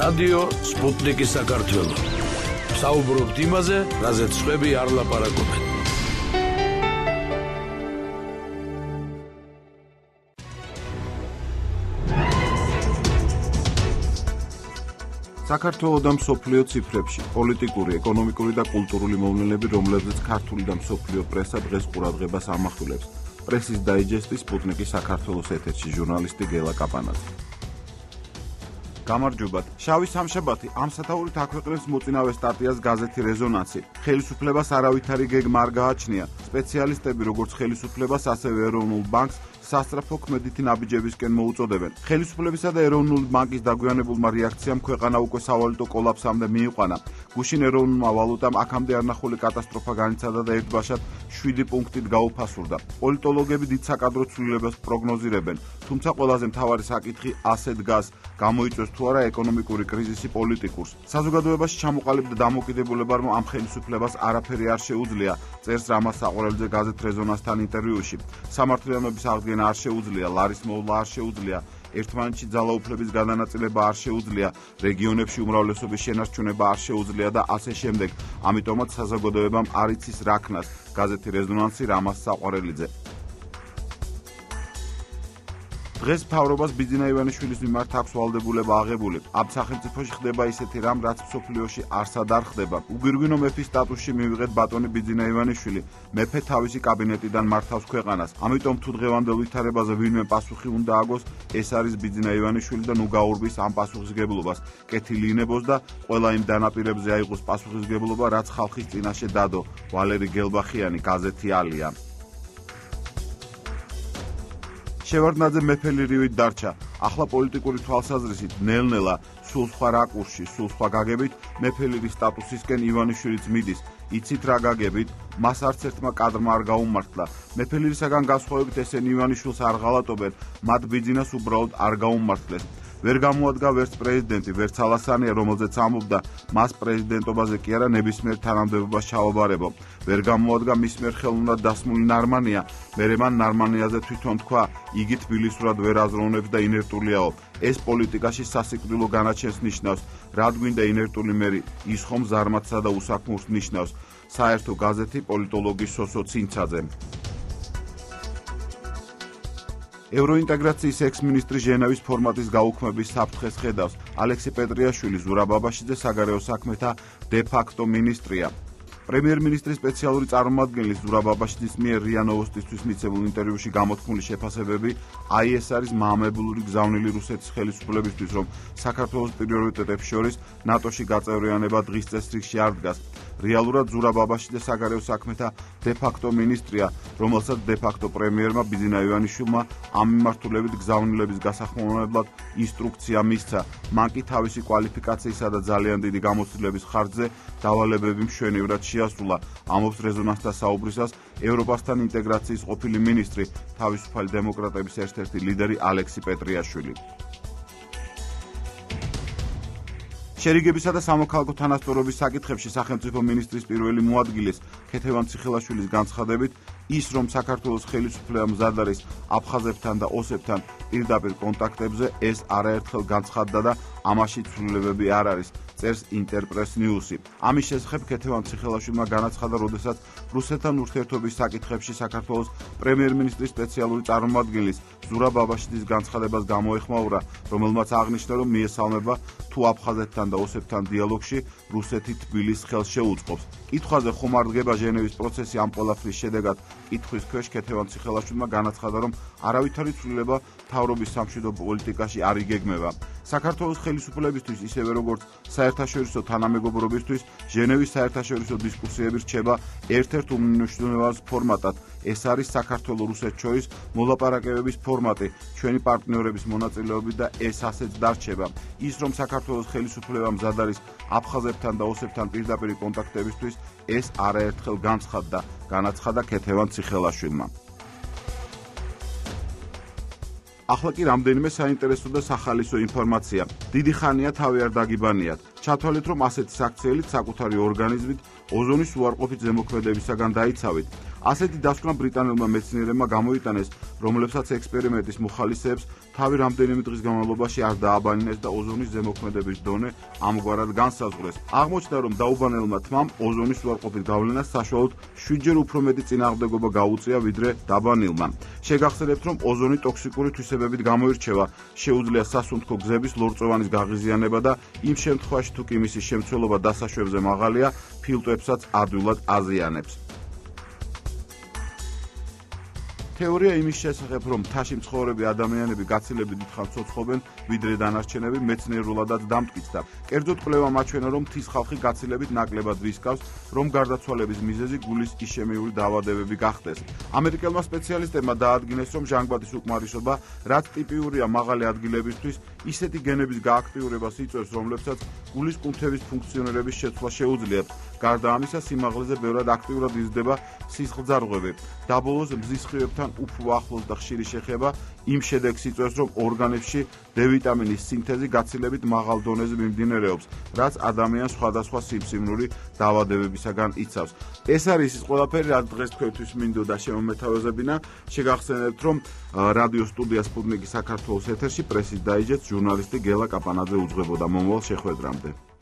რადიო სპუტნიკი საქართველო. საუბრობთ იმაზე, რაზეც სხვები არ ლაპარაკობენ. საქართველოს და მსოფლიო ციფრებში პოლიტიკური, ეკონომიკური და კულტურული მოვლენები, რომლებზეც ქართული და მსოფლიო პრესა დღეს ყურადღებას ამახვილებს. პრესის დაიჯესტი სპუტნიკის საქართველოს ეთერში ჟურნალისტი გელა კაპანაძე. გამარჯობათ. შავი სამშაბათი ამ სათაურით აქვეყნებს მოწინავე სტატიას გაზეთი რეზონანსი. ხელისუფლებას არავითარი გეგმა არ გააჩნია. სპეციალისტები როგორც ხელისუფლებას, ასევე ეროვნულ ბანკს სასწრაფო ქმედითი ნაბიჯებისკენ მოუწოდებენ. ხელისუფლებისა და ეროვნული ბანკის დაგვიანებულმა რეაქციამ ქვეყანა უკვე სავალუტო კოლაფსამდე მიიყვანა. გუშინ ეროვნულმა ვალუტამ აქამდე არნახული კატასტროფა განიცადა და ერთბაშად 7 პუნქტით გაუფასურდა. პოლიტოლოგები დიდ საკადრო ცვლილებას პროგნოზირებენ, თუმცა ყველაზე მთავარი საკითხი ასე დგას, გამოიწვევს თუ არა ეკონომიკური კრიზისი პოლიტიკურს. საზოგადოებაში ჩამოყალიბდა და დამოკიდებულება, რომ ამ ხელისუფლებას არაფერი არ შეუძლია, წერს რამაზ საყურელიძე გაზეთ რეზონანსთან ინტერვიუში. სამართლიანობის აღდგენა არ შეუძლია, ლარის მოვლა არ შეუძლია, ერთმანეთში ძალაუფლების გადანაწილება არ შეუძლია, რეგიონებში უმრავლესობის შენარჩუნება არ შეუძლია და ასე შემდეგ. ამიტომაც საზოგადოებამ არ იცის რა ქნას, გაზეთი რეზონანსი რამაზ საყურელიძე. დღეს მთავრობას ბიძინა ივანიშვილის მიმართ აქვს ვალდებულება აღებული. ამ სახელმწიფოში ხდება ისეთი რამ, რაც მსოფლიოში არსად არ ხდება. უგვირგვინო მეფის სტატუსში მივიღეთ ბატონი ბიძინა ივანიშვილი, მეფე თავისი კაბინეტიდან მართავს ქვეყანას. ამიტომ თუ დღევანდელ ვითარებაზე ვინმე პასუხი უნდა აგოს, ეს არის ბიძინა ივანიშვილი და ნუ გაურბის ამ პასუხისგებლობას. კეთილი ინებოს და ყველა იმ დანაპირებზე აიღოს პასუხისგებლობა, რაც ხალხის წინაშე დადო. ვალერი გელბახიანი, გაზეთი ალია. შევარდნაძე მეფელირივით დარჩა. ახლა პოლიტიკური თვალსაზრისით ნელ-ნელა სულ სხვა რაკურსში, სულ სხვა გაგებით მეფელირის სტატუსისკენ ივანიშვილიც მიდის. იცით რა გაგებით? მას არც ერთმა კადრმა არ გაუმართლა. მეფელირისაგან განსხვავებით ესენი ივანიშვილს არ ღალატობენ, მათ ბიძინას უბრალოდ არ გაუმართლეს. ვერ გამოადგა ვერც პრეზიდენტი, ვერც ალასანია, რომელზეც ამბობდა, მას პრეზიდენტობაზე კი არა ნებისმიერ თანამდებობას ჩააბარებო. ვერ გამოადგა მის მიერ ხელოვნურად დასმული ნარმანია, მერე მან ნარმანიაზე თვითონ თქვა, იგი თბილისურად ვერ აზროვნებს და ინერტულიაო. ეს პოლიტიკაში სასიკვდილო განაჩენს ნიშნავს. რად გვინდა ინერტული მერი, ის ხომ ზარმაცსა და უსაქმურს ნიშნავს. საერთო გაზეთი პოლიტოლოგი სოსო ცინცაძე. ევროინტეგრაციის ექს-მინისტრი ჟენევის ფორმატის გაუქმების საფრთხეს ხედავს. ალექსი პეტრიაშვილი ზურაბაბაშიძე საგარეო საქმეთა დე-ფაქტო მინისტრია. პრემიერ-მინისტრის სპეციალური წარმომადგენლის ზურაბაბაშიძის მიერ რია ნოვოსტისთვის მიცემულ ინტერვიუში გამოთქმული შეფასებები აი ეს არის მაამებლური გზავნილი რუსეთის ხელისუფლებისთვის, რომ საქართველოს პრიორიტეტებს შორის ნატოში გაწევრიანება დღის წესრიგში არ დგას. რეალურად ზურაბაბაშიძე საგარეო საქმეთა დე-ფაქტო მინისტრია, რომელსაც დე-ფაქტო პრემიერმა ბიძინა ივანიშვილმა ამ მიმართულებით გზავნილების გასახმაურებლად ინსტრუქცია მისცა. მან კი თავისი კვალიფიკაციისა და ძალიან დიდი გამოცდილების ხარჯზე დავალებები მშვენივრად შეასრულა. ამობს რეზონანსთან საუბრისას ევროპასთან ინტეგრაციის ყოფილი მინისტრი, თავისუფალი დემოკრატების ერთ-ერთი ლიდერი ალექსი პეტრიაშვილი. შერიგებისა და სამოქალაქო თანასწორობის საკითხებში სახელმწიფო მინისტრის პირველი მოადგილის ქეთევან ციხელაშვილის განცხადებით, ის რომ საქართველოს ხელისუფლება მზად არის აფხაზებთან და ოსებთან პირდაპირ კონტაქტებზე, ეს არაერთხელ განცხადდა და ამაში ცვლილებები არ არის, წერს ინტერპრეს ნიუსი. ამის შესახებ ქეთევან ციხელაშვილმა განაცხადა, როდესაც რუსეთთან ურთიერთობის საკითხებში საქართველოს პრემიერ-მინისტრის სპეციალური წარმომადგენლის ზურაბაბაშიძის განცხადებას გამოეხმაურა, რომელმაც აღნიშნა, რომ მიესალმება თუ აფხაზეთთან და ოსებთან დიალოგში რუსეთი თბილისს ხელს შეუწყობს. კითხვაზე ხომ არ დგება ჟენევის პროცესი ამ ყველაფრის შედეგად, კითხვის ქვეშ ქეთევან ციხელაშვილმა განაცხადა, რომ არავითარი ცვლილება მთავრობის სამშვიდობო პოლიტიკაში არ იგეგმება. საქართველოს ხელისუფლებისთვის, ისევე როგორც საერთაშორისო თანამეგობრობისთვის, ჟენევის საერთაშორისო დისკუსიები რჩება ერთ-ერთ უმნიშვნელოვანეს ფორმატად. ეს არის საქართველოს-რუსეთს შორის მოლაპარაკებების ფორმატი, ჩვენი პარტნიორების მონაწილეობით და ეს ასეც დარჩება. ის რომ საქართველოს ხელისუფლება მზად არის აფხაზებთან და ოსებთან პირდაპირ კონტაქტებისთვის, ეს არაერთხელ განაცხადა ქეთევან ციხელაშვილმა. ახლა კი რამდენიმე საინტერესო და სახალისო ინფორმაცია. დიდი ხანია თავი არ დაგიბანიათ. ჩათვალეთ, რომ ასეთი საქციელით საკუთარი ორგანიზმით ოზონის უარყოფით ზემოქმედებისაგან დაიცავით. ასეთი დასკვნა ბრიტანელმა მეცნიერებმა გამოიტანეს, რომლებსაც ექსპერიმენტის მოხალისეებს თავი რამდენიმე დღის განმავლობაში არ დააბანინეს და ოზონის ზემოქმედების დონე ამგვარად განსაზღვრეს. აღმოჩნდა, რომ დაუბანელმა თმამ ოზონის უარყოფით გავლენას საშუალოდ 7-ჯერ უფრო მეტი წინააღმდეგობა გაუწია, ვიდრე დაბანილმა. შეგახსენებთ, რომ ოზონი ტოქსიკური თვისებებით გამოირჩევა, შეუძლია სასუნთქო გზების ლორწოვანის გაღიზიანება და იმ შემთხვევაში, თუ კი მისი შემცველობა დასაშვებზე მაღალია, ფილტვებსაც ადვილად აზიანებს. თეორია იმის შესახებ, რომ მთაში მცხოვრები ადამიანები გაცილებით დიდხანს ცოცხლობენ, ვიდრე დანარჩენები, მეცნიერულადაც დამტკიცდა. კერძოდ კვლევა მაჩვენა, რომ მთის ხალხი გაცილებით ნაკლებად ვისკავს, რომ გარდაცვალების მიზეზი გულის ისჩემიური დაავადებები გახდეს. ამერიკელმა სპეციალისტებმა დაადგინეს, რომ ჟანგბადის უკმარისობა, რაც ტიპიურია მაღალი ადგილებისთვის, ისეთი გენების გააქტიურებას იწვევს, რომლებსაც გულის კუნთების ფუნქციონირების შეცვლა შეუძლიათ. გარდა ამისა, სიმაღლეზე ბევრად აქტიურად იზრდება სისხლძარღვები. დაბოლოს მზის სხივებთან უფრო ახლოს და ხშირი შეხება იმ შედეგს იწვევს, რომ ორგანებში დ-ვიტამინის სინთეზი გაცილებით მაღალ დონეზე მიმდინარეობს, რაც ადამიანს სხვადასხვა სიმსივნური დაავადებებისაგან იცავს. ეს არის ის ყველაფერი, რაც დღეს თქვენთვის მინდოდა შემომეთავაზებინა. შეგახსენებთ, რომ რადიო სტუდია სპუტნიკი საქართველოს ეთერში პრესის დაიჯეთს ჟურნალისტი გელა კაპანაძე უძღვებოდა. მომავალ შეხვედრამდე.